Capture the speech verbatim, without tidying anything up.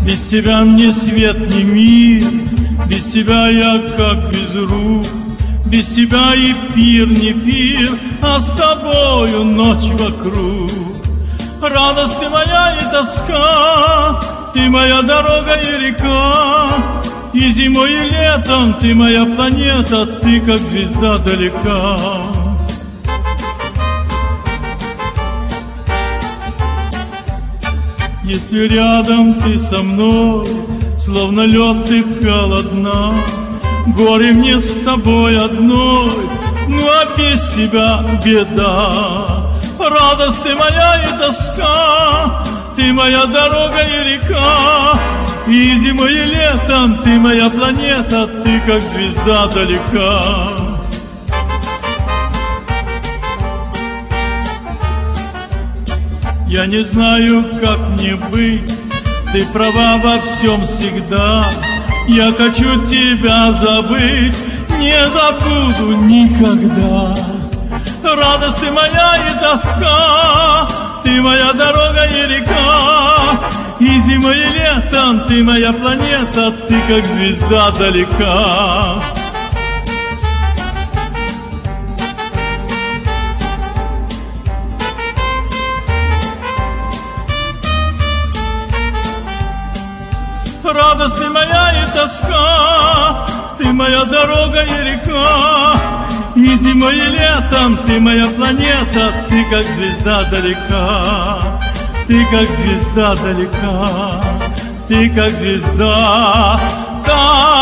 Без тебя мне свет не мир, без тебя я как без рук. Без тебя и пир не пир, а с тобою ночь вокруг. Радость ты моя и тоска, ты моя дорога и река. И зимой, и летом ты моя планета, ты как звезда далека. Если рядом ты со мной, словно лед ты холодна. Горе мне с тобой одной, ну а без тебя беда. Радость ты моя и тоска, ты моя дорога и река. И зимой, и летом ты моя планета, ты как звезда далека. Я не знаю, как мне быть, ты права во всем всегда. Я хочу тебя забыть, не забуду никогда. Радость ты моя и тоска, ты моя дорога и река. И зимой, и летом ты моя планета, ты как звезда далека. Радость ты моя и тоска, ты моя дорога и река. И зимой, и летом ты моя планета, ты как звезда далека. Ты как звезда далека, ты как звезда далека.